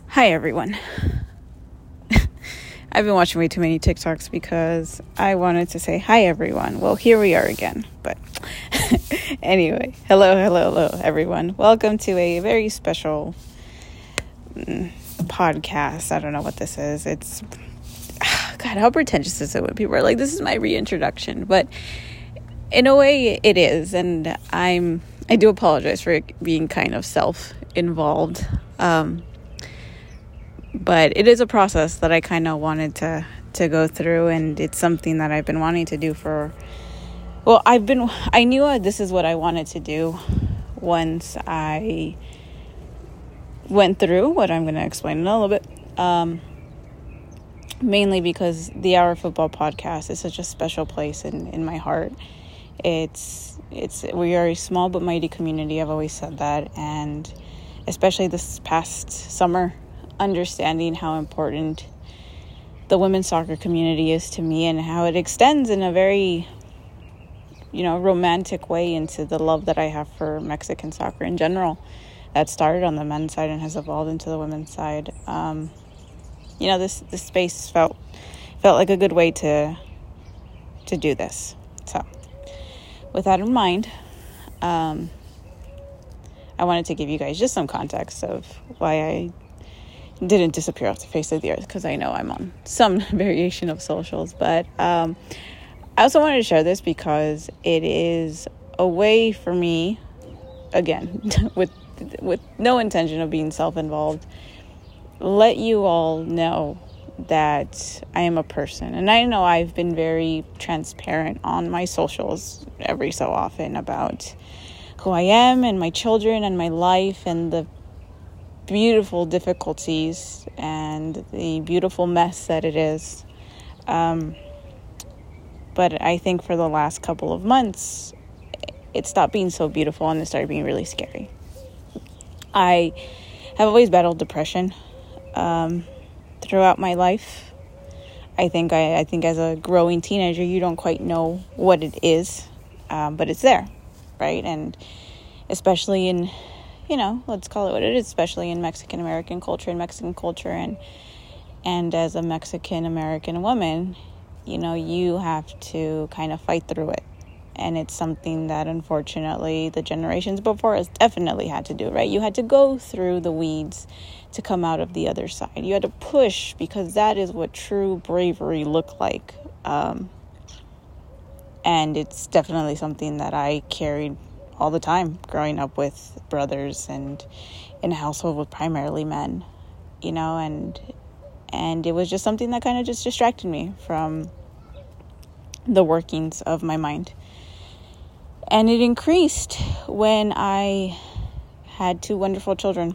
Hi, everyone. I've been watching way too many TikToks because I wanted to say hi, everyone. Well, here we are again. But anyway, hello, everyone. Welcome to a very special podcast. I don't know what this is. It's, God, how pretentious is it when people are like, this is my reintroduction. But in a way, it is. And I do apologize for it being kind of self-involved. But it is a process that I kind of wanted to go through, and it's something that I've been wanting to do I knew this is what I wanted to do once I went through what I'm going to explain in a little bit. Mainly because the Hour Football podcast is such a special place in my heart. We are a small but mighty community. I've always said that, and especially this past summer, understanding how important the women's soccer community is to me and how it extends in a very, romantic way into the love that I have for Mexican soccer in general. That started on the men's side and has evolved into the women's side. This space felt like a good way to do this. So, with that in mind, I wanted to give you guys just some context of why I didn't disappear off the face of the earth, because I know I'm on some variation of socials. But I also wanted to share this because it is a way for me, again, with no intention of being self-involved, let you all know that I am a person. And I know I've been very transparent on my socials every so often about who I am and my children and my life and the beautiful difficulties and the beautiful mess that it is. But I think for the last couple of months, it stopped being so beautiful and it started being really scary. I have always battled depression throughout my life. I think as a growing teenager, you don't quite know what it is, but it's there, right? And especially in let's call it what it is, especially in Mexican-American culture and as a Mexican-American woman, you have to kind of fight through it. And it's something that, unfortunately, the generations before us definitely had to do, right? You had to go through the weeds to come out of the other side. You had to push, because that is what true bravery looked like. And it's definitely something that I carried all the time growing up with brothers and in a household with primarily men, and it was just something that kind of just distracted me from the workings of my mind. And it increased when I had two wonderful children.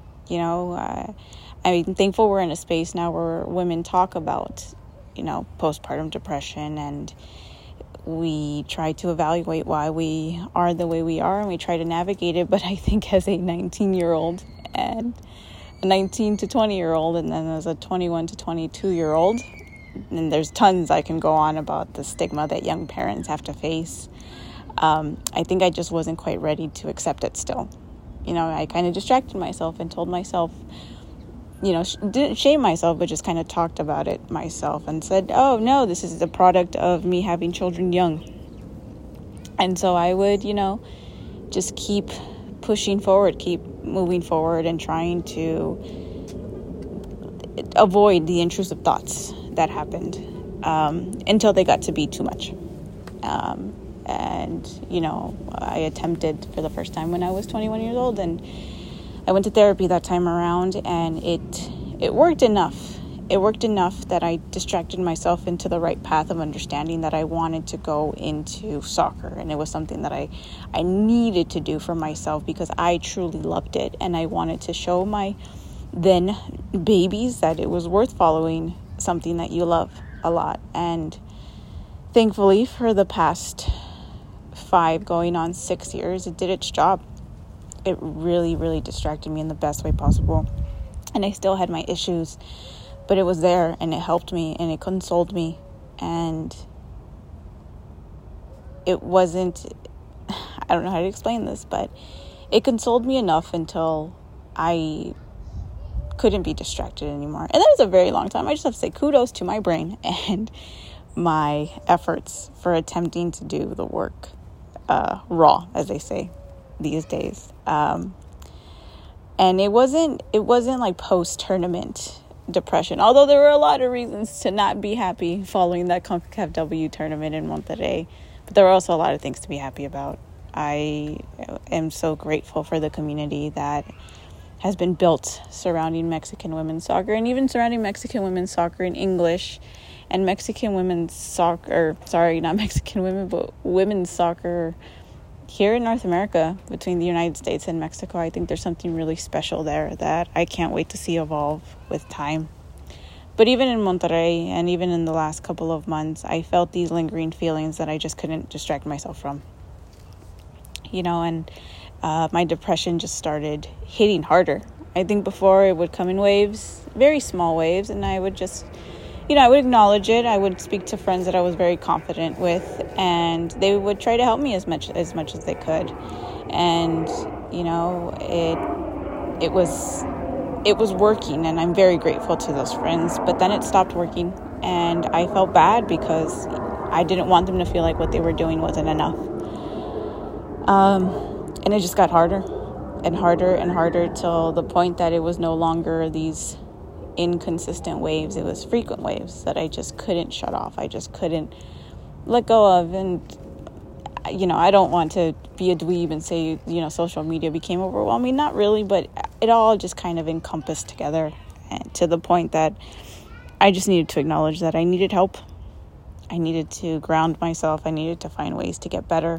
I'm thankful we're in a space now where women talk about, postpartum depression, and we try to evaluate why we are the way we are, and we try to navigate it. But I think as a 19-year-old and a 19 to 20-year-old, and then as a 21 to 22-year-old, and there's tons I can go on about the stigma that young parents have to face. I think I just wasn't quite ready to accept it still. I kind of distracted myself and told myself, didn't shame myself, but just kind of talked about it myself and said, oh, no, this is the product of me having children young. And so I would, just keep pushing forward, keep moving forward and trying to avoid the intrusive thoughts that happened until they got to be too much. I attempted for the first time when I was 21 years old, and I went to therapy that time around, and it worked enough. It worked enough that I distracted myself into the right path of understanding that I wanted to go into soccer. And it was something that I needed to do for myself because I truly loved it. And I wanted to show my then babies that it was worth following something that you love a lot. And thankfully, for the past 5 going on 6 years, it did its job. It really, really distracted me in the best way possible. And I still had my issues, but it was there, and it helped me, and it consoled me. And it wasn't, I don't know how to explain this, but it consoled me enough until I couldn't be distracted anymore. And that was a very long time. I just have to say kudos to my brain and my efforts for attempting to do the work raw, as they say these days. And it wasn't like post-tournament depression, although there were a lot of reasons to not be happy following that CONCACAF W tournament in Monterrey. But there were also a lot of things to be happy about. I am so grateful for the community that has been built surrounding Mexican women's soccer, and even surrounding Mexican women's soccer in English and Mexican women's soccer, not Mexican women, but women's soccer here in North America between the United States and Mexico. I think there's something really special there that I can't wait to see evolve with time. But even in Monterrey and even in the last couple of months, I felt these lingering feelings that I just couldn't distract myself from. And my depression just started hitting harder. I think before it would come in waves, very small waves, and I would just, I would acknowledge it. I would speak to friends that I was very confident with, and they would try to help me as much as they could. And, it was working, and I'm very grateful to those friends. But then it stopped working, and I felt bad because I didn't want them to feel like what they were doing wasn't enough. And it just got harder and harder and harder till the point that it was no longer these inconsistent waves. It was frequent waves that I just couldn't shut off. I just couldn't let go of. And, I don't want to be a dweeb and say, social media became overwhelming. Not really, but it all just kind of encompassed together, and to the point that I just needed to acknowledge that I needed help. I needed to ground myself. I needed to find ways to get better.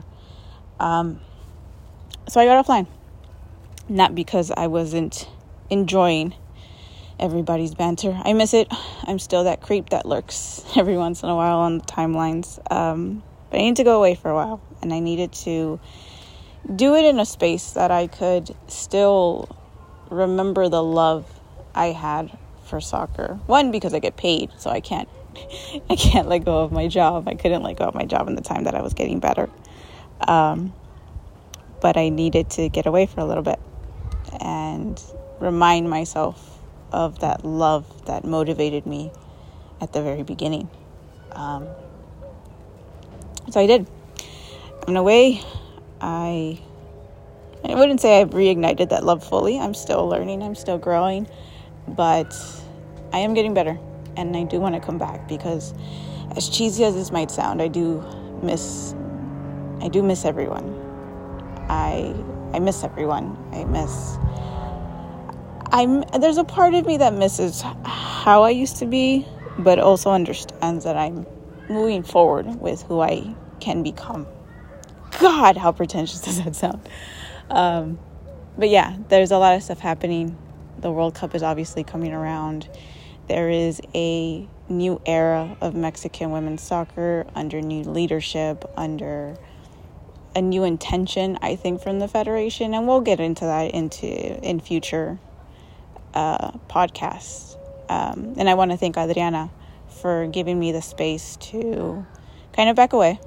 So I got offline. Not because I wasn't enjoying everybody's banter. I miss it. I'm still that creep that lurks every once in a while on the timelines. But I needed to go away for a while. And I needed to do it in a space that I could still remember the love I had for soccer. One, because I get paid, so I can't let go of my job. I couldn't let go of my job in the time that I was getting better. But I needed to get away for a little bit and remind myself of that love that motivated me at the very beginning. So I did. In a way, I wouldn't say I've reignited that love fully. I'm still learning. I'm still growing. But I am getting better. And I do want to come back because, as cheesy as this might sound, I do miss everyone. I miss everyone. There's a part of me that misses how I used to be, but also understands that I'm moving forward with who I can become. God, how pretentious does that sound? But yeah, there's a lot of stuff happening. The World Cup is obviously coming around. There is a new era of Mexican women's soccer under new leadership, under a new intention, I think, from the Federation. And we'll get into that in future podcasts. And I want to thank Adriana for giving me the space to kind of back away,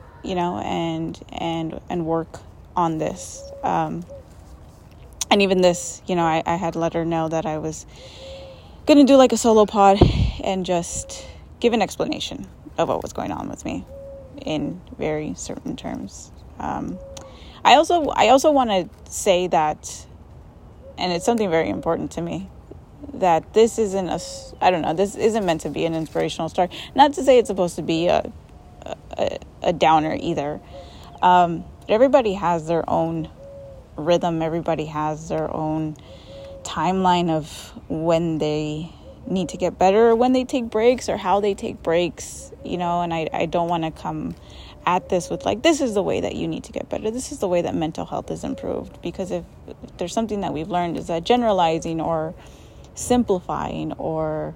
and work on this. And even this, I had let her know that I was going to do like a solo pod and just give an explanation of what was going on with me in very certain terms. I also want to say that, and it's something very important to me, that this isn't this isn't meant to be an inspirational story. Not to say it's supposed to be a downer either. Everybody has their own rhythm. Everybody has their own timeline of when they need to get better, or when they take breaks, or how they take breaks, and I don't want to come at this with like, this is the way that you need to get better. This is the way that mental health is improved. Because if there's something that we've learned, is that generalizing or simplifying or,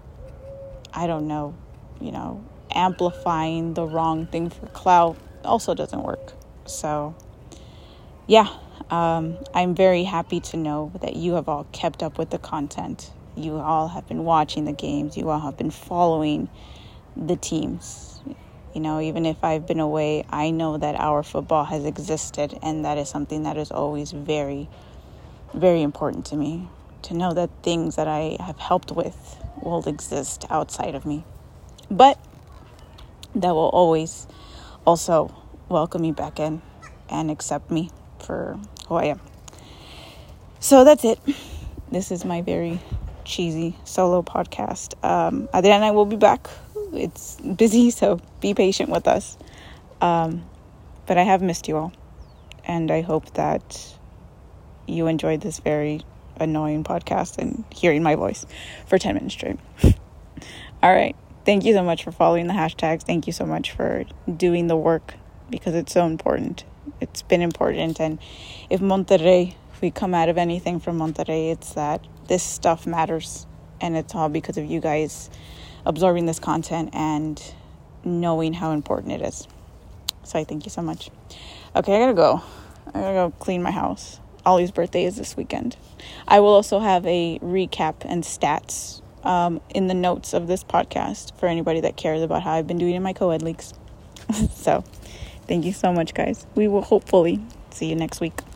amplifying the wrong thing for clout also doesn't work. So, yeah, I'm very happy to know that you have all kept up with the content. You all have been watching the games. You all have been following the teams. Even if I've been away, I know that our football has existed, and that is something that is always very, very important to me. to know that things that I have helped with will exist outside of me. But that will always also welcome me back in and accept me for who I am. So that's it. This is my very cheesy solo podcast. Adriana will be back. It's busy, so be patient with us. But I have missed you all. And I hope that you enjoyed this very annoying podcast and hearing my voice for 10 minutes straight. All right. Thank you so much for following the hashtags. Thank you so much for doing the work, because it's so important. It's been important. And if we come out of anything from Monterrey, it's that this stuff matters. And it's all because of you guys absorbing this content and knowing how important it is. So I thank you so much. Okay, I gotta go clean my house. Ollie's birthday is this weekend. I will also have a recap and stats in the notes of this podcast for anybody that cares about how I've been doing in my co-ed leagues. So thank you so much, guys. We will hopefully see you next week.